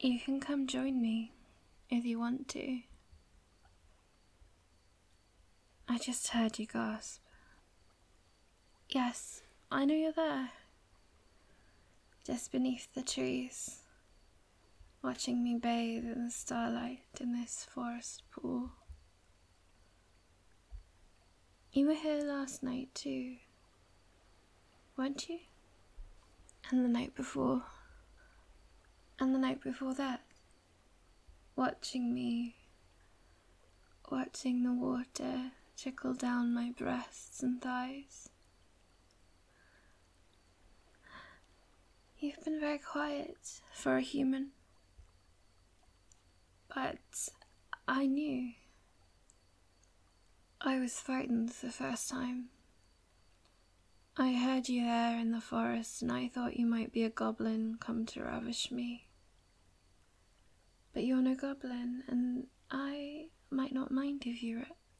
You can come join me if you want to. I just heard you gasp. Yes, I know you're there. Just beneath the trees, watching me bathe in the starlight in this forest pool. You were here last night too, weren't you? And the night before. And the night before that. Watching me, watching the water trickle down my breasts and thighs. You've been very quiet for a human, but I knew. I was frightened the first time. I heard you there in the forest and I thought you might be a goblin come to ravish me. But you're no goblin, and I might not mind if you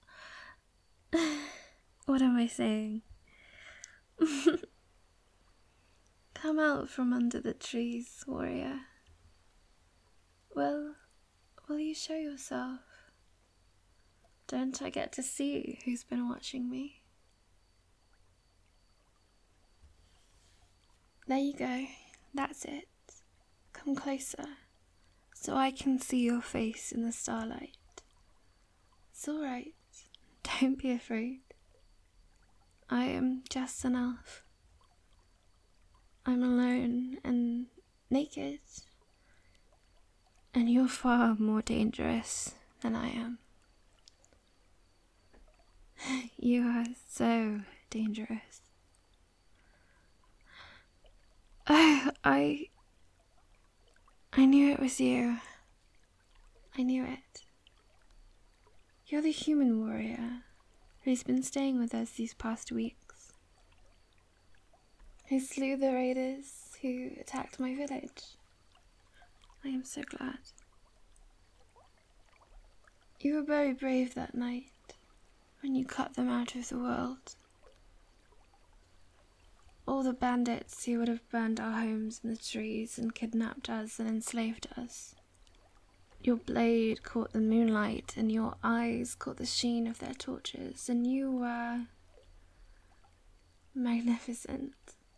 What am I saying? Come out from under the trees, warrior. Will you show yourself? Don't I get to see who's been watching me? There you go. That's it. Come closer, so I can see your face in the starlight. It's all right. Don't be afraid. I am just an elf. I'm alone and naked, and you're far more dangerous than I am. You are so dangerous. Oh, I knew it was you. I knew it. You're the human warrior who's been staying with us these past weeks, who slew the raiders who attacked my village. I am so glad. You were very brave that night when you cut them out of the world. All the bandits who would have burned our homes in the trees and kidnapped us and enslaved us. Your blade caught the moonlight and your eyes caught the sheen of their torches, and you were magnificent.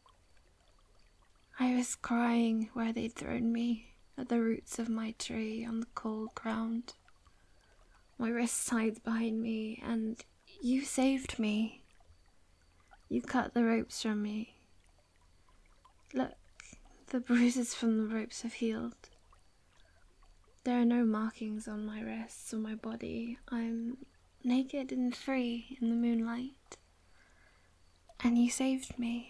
I was crying where they'd thrown me, at the roots of my tree on the cold ground. My wrists tied behind me, and you saved me. You cut the ropes from me. Look, the bruises from the ropes have healed. There are no markings on my wrists or my body. I'm naked and free in the moonlight. And you saved me.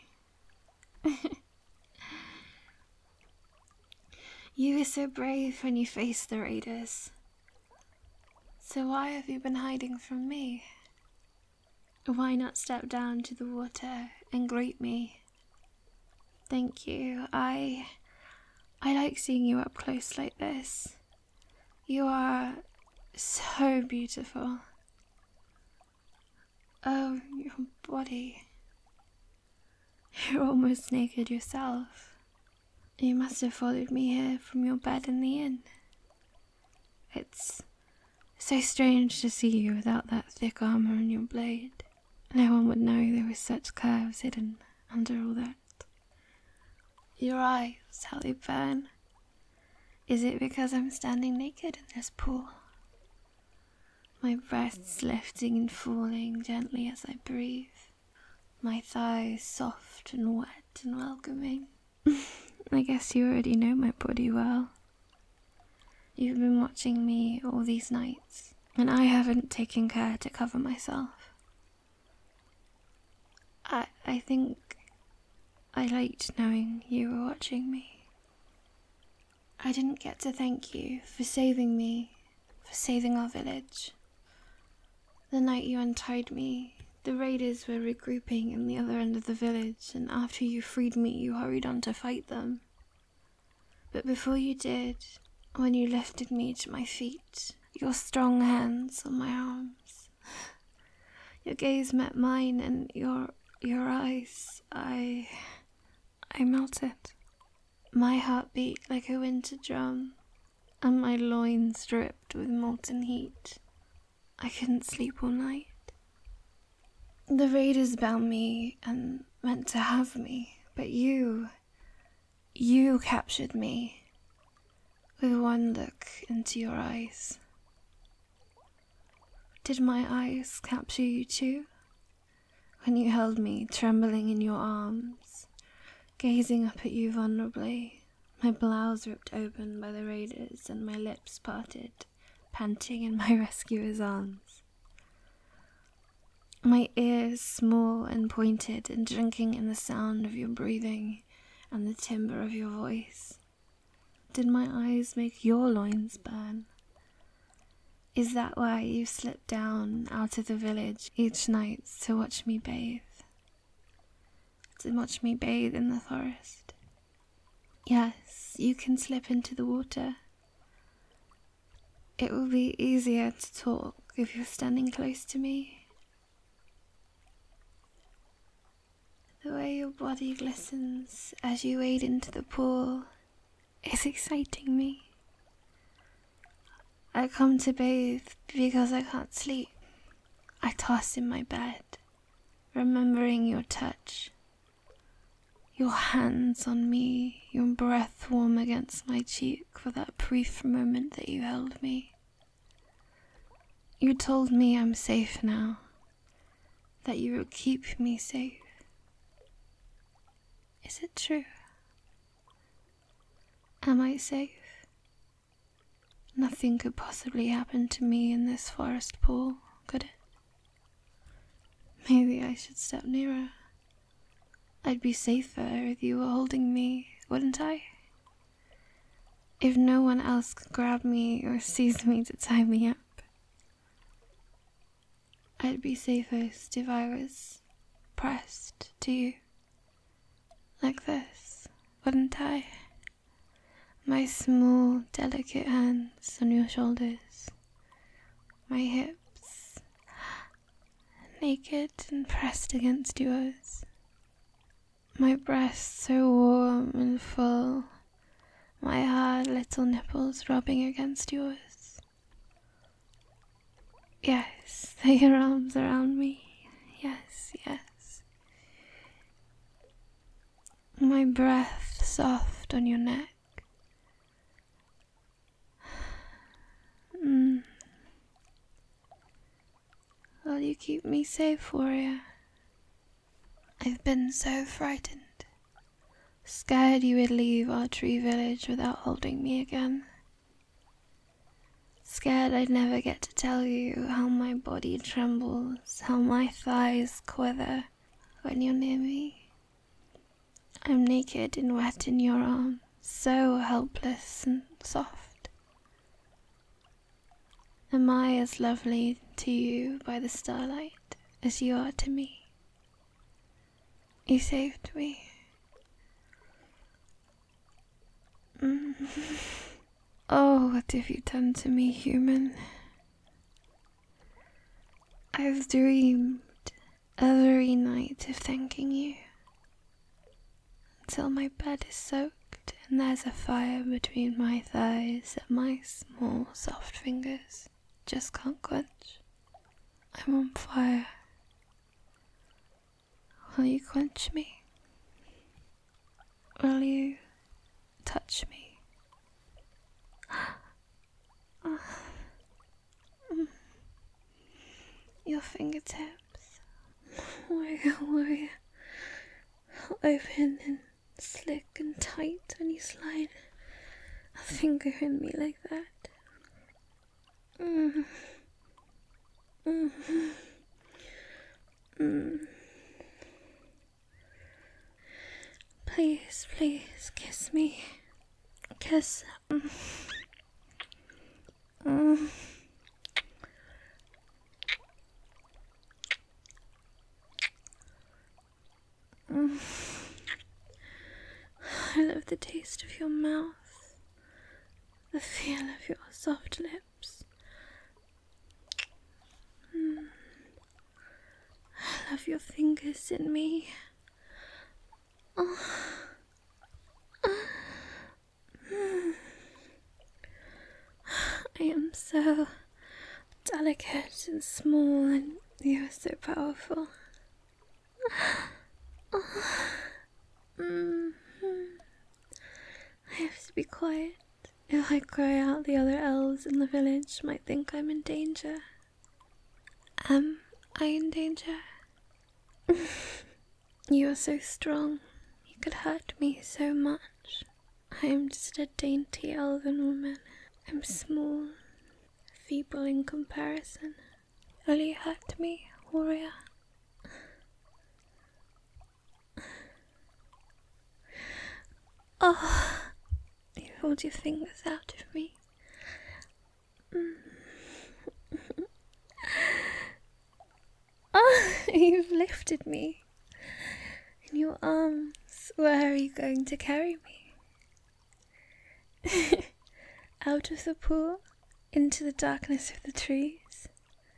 You were so brave when you faced the raiders. So why have you been hiding from me? Why not step down to the water and greet me? Thank you. I like seeing you up close like this. You are so beautiful. Oh, your body. You're almost naked yourself. You must have followed me here from your bed in the inn. It's so strange to see you without that thick armor and your blade. No one would know there were such curves hidden under all that. Your eyes, how they burn. Is it because I'm standing naked in this pool? My breasts lifting and falling gently as I breathe. My thighs soft and wet and welcoming. I guess you already know my body well. You've been watching me all these nights, and I haven't taken care to cover myself. I think I liked knowing you were watching me. I didn't get to thank you for saving me, for saving our village. The night you untied me, the raiders were regrouping in the other end of the village, and after you freed me, you hurried on to fight them. But before you did, when you lifted me to my feet, your strong hands on my arms, your gaze met mine, and your eyes, I melted. My heart beat like a winter drum, and my loins dripped with molten heat. I couldn't sleep all night. The raiders bound me and meant to have me, but you captured me with one look into your eyes. Did my eyes capture you too? When you held me trembling in your arms, gazing up at you vulnerably, my blouse ripped open by the raiders and my lips parted, panting in my rescuer's arms. My ears small and pointed and drinking in the sound of your breathing and the timbre of your voice. Did my eyes make your loins burn? Is that why you slipped down out of the village each night to watch me bathe? To watch me bathe in the forest? Yes, you can slip into the water. It will be easier to talk if you're standing close to me. The way your body glistens as you wade into the pool is exciting me. I come to bathe because I can't sleep. I toss in my bed, remembering your touch, your hands on me, your breath warm against my cheek for that brief moment that you held me. You told me I'm safe now, that you will keep me safe. Is it true? Am I safe? Nothing could possibly happen to me in this forest pool, could it? Maybe I should step nearer. I'd be safer if you were holding me, wouldn't I? If no one else could grab me or seize me to tie me up. I'd be safest if I was pressed to you. Like this, wouldn't I? My small, delicate hands on your shoulders, my hips, naked and pressed against yours, my breasts so warm and full, my hard little nipples rubbing against yours. Yes, your arms around me, yes, yes. My breath soft on your neck. Will you keep me safe, warrior? I've been so frightened, scared you would leave our tree village without holding me again. Scared I'd never get to tell you how my body trembles, how my thighs quiver when you're near me. I'm naked and wet in your arms, so helpless and soft. Am I as lovely to you by the starlight as you are to me? You saved me. Oh, what have you done to me, human? I've dreamed every night of thanking you, until my bed is soaked and there's a fire between my thighs that my small, soft fingers just can't quench. I'm on fire. Will you quench me? Will you touch me? Your fingertips, warrior, open and slick and tight when you slide a finger in me like that. Please, please, kiss me. Kiss. I love the taste of your mouth, the feel of your soft lips. I love your fingers in me. so delicate and small, and you are so powerful. I have to be quiet. If I cry out, the other elves in the village might think I'm in danger. Am I in danger? You are so strong. You could hurt me so much. I am just a dainty elven woman. I'm small, feeble in comparison. Will you hurt me, warrior? Oh, you pulled your fingers out of me. Oh, you've lifted me in your arms. Where are you going to carry me? Out of the pool, into the darkness of the trees,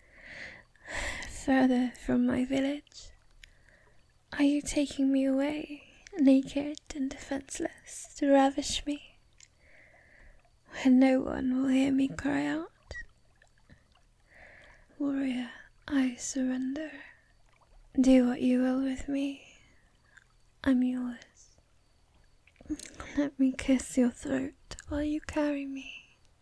further from my village. Are you taking me away, naked and defenseless, to ravish me, where no one will hear me cry out? Warrior, I surrender. Do what you will with me. I'm yours. Let me kiss your throat while you carry me.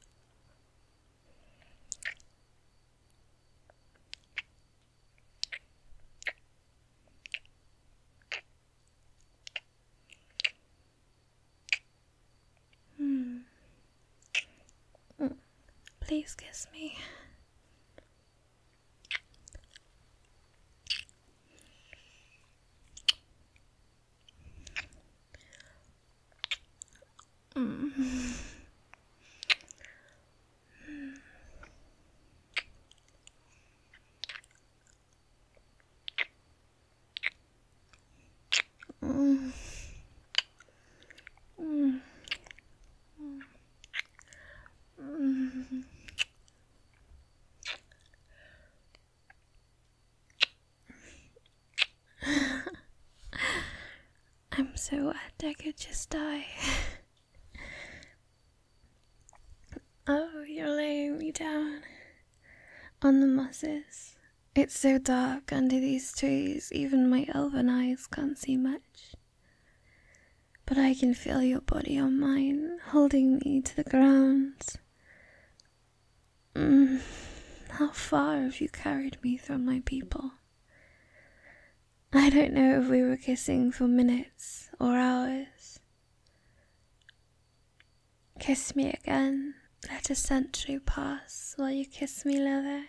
Please kiss me. I'm so wet I could just die. Oh, you're laying me down on the mosses. It's so dark under these trees, even my elven eyes can't see much. But I can feel your body on mine, holding me to the ground. How far have you carried me from my people? I don't know if we were kissing for minutes or hours. Kiss me again. Let a century pass while you kiss me, leather.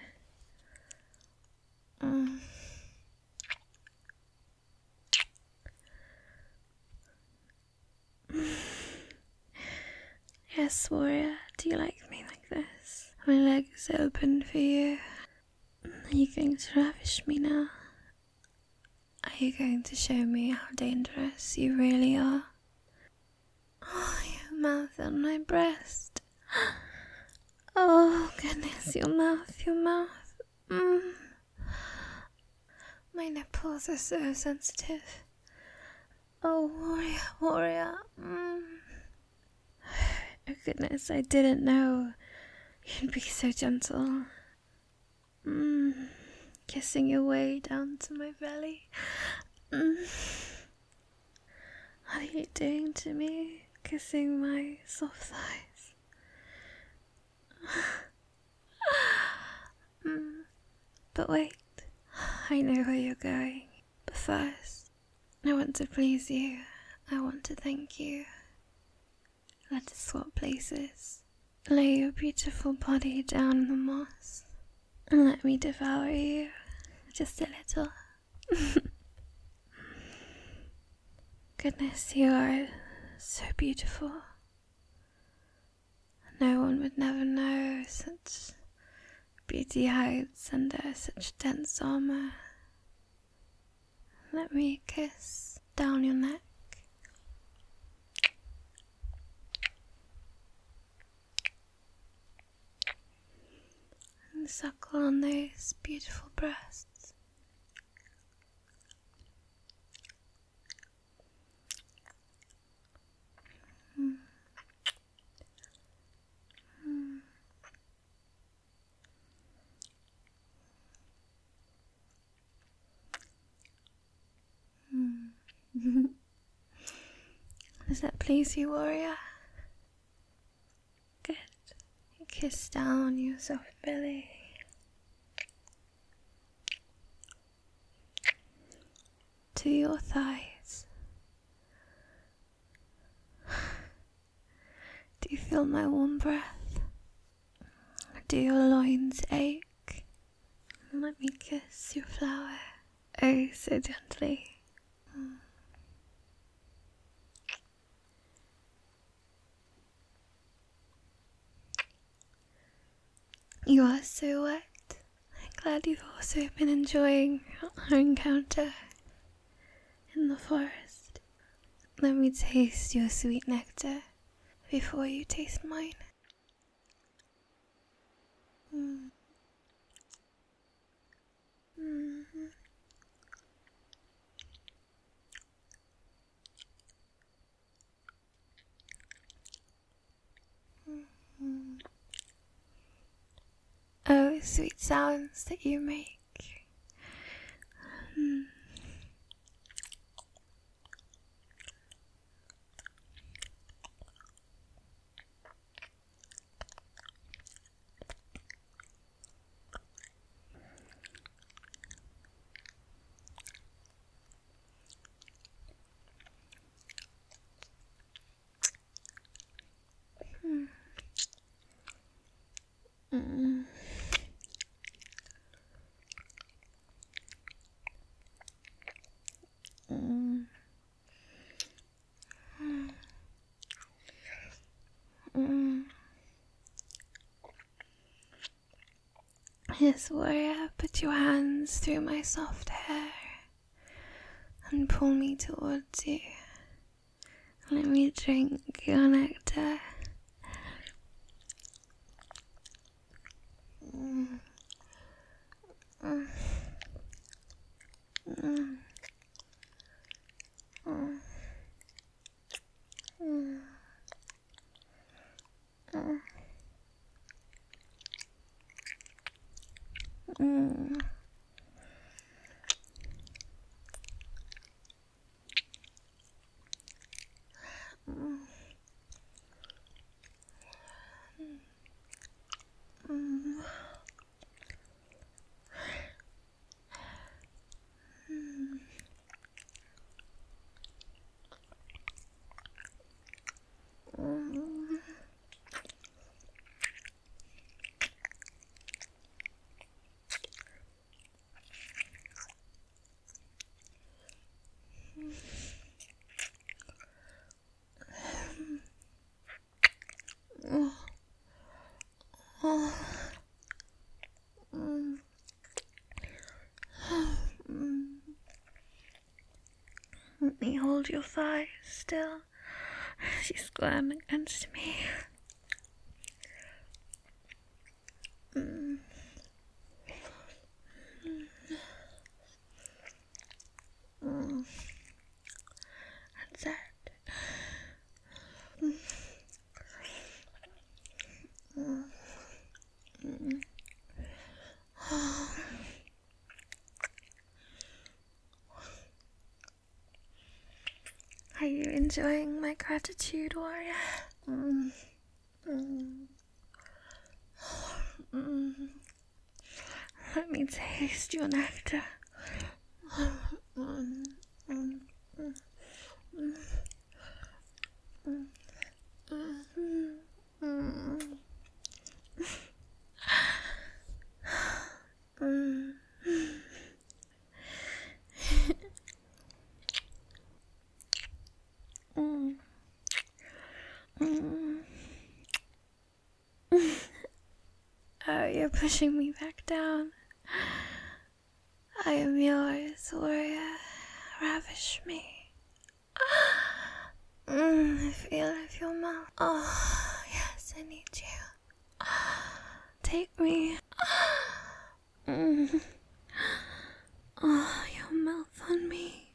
Yes, warrior, do you like me like this? My legs open for you. Are you going to ravish me now? Are you going to show me how dangerous you really are? Oh, your mouth on my breast. Oh, goodness, your mouth, your mouth. My nipples are so sensitive. Oh, warrior, warrior. Oh, goodness, I didn't know you'd be so gentle. Kissing your way down to my belly. What are you doing to me? Kissing my soft thighs. But wait, I know where you're going. But first, I want to please you. I want to thank you. Let us swap places. Lay your beautiful body down in the moss and let me devour you just a little. Goodness, you are so beautiful. No one would never know such beauty hides under such dense armor. Let me kiss down your neck. And suckle on those beautiful breasts. Does that please you, warrior? Good. Kiss down your soft belly. To your thighs. Do you feel my warm breath? Do your loins ache? Let me kiss your flower, oh so gently. You are so wet. I'm glad you've also been enjoying our encounter in the forest. Let me taste your sweet nectar before you taste mine. Oh, sweet sounds that you make. Yes, warrior, put your hands through my soft hair and pull me towards you. Let me drink your nectar. Let me hold your thighs still. She's glam against me. That's it. Are you enjoying my gratitude, warrior? Let me taste your nectar. Oh, you're pushing me back down. I am yours, warrior. Ravish me. The feel of your mouth. Oh, yes, I need you. Take me. Oh, your mouth on me.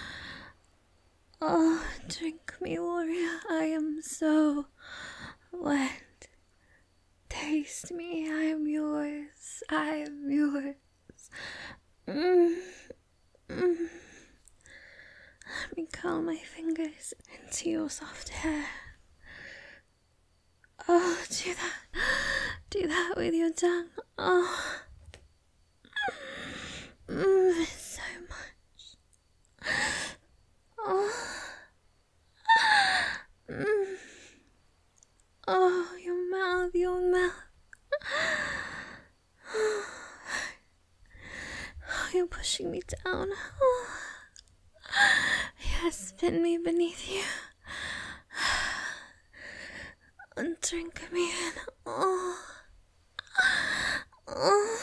Oh, drink me, warrior. I am so wet. Taste me. I am yours. I am yours. Let me curl my fingers into your soft hair. Oh, do that. Do that with your tongue. Oh. So much. Oh. Oh, your mouth, your mouth. Oh, you're pushing me down. Oh. Yes, spin me beneath you. And drink me in. Oh. Oh.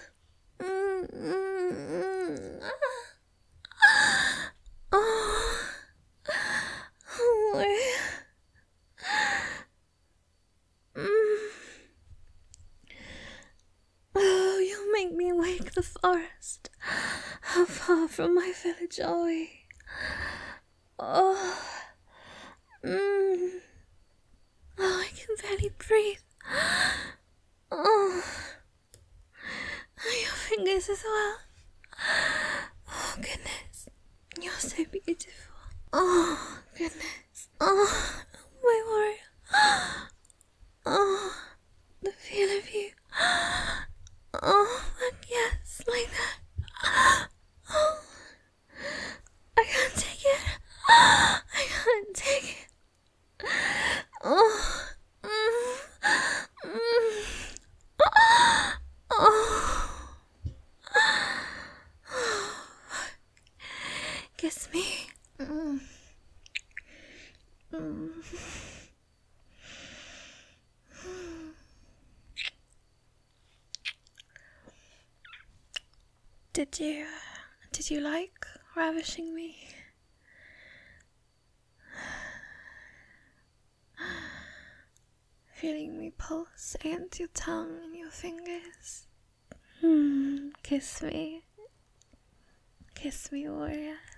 Oh, you'll make me wake the forest. How far from my village are we? Oh. Oh, I can barely breathe. Oh. Your fingers as well. Oh, goodness. You're so beautiful. Oh, goodness. Oh, my warrior. Oh, the feel of you. Oh, yes, like that. Oh, I can't take it. I can't take it. Oh. Kiss me. Did you like ravishing me? Feeling me pulse against your tongue and your fingers. Kiss me. Kiss me, warrior.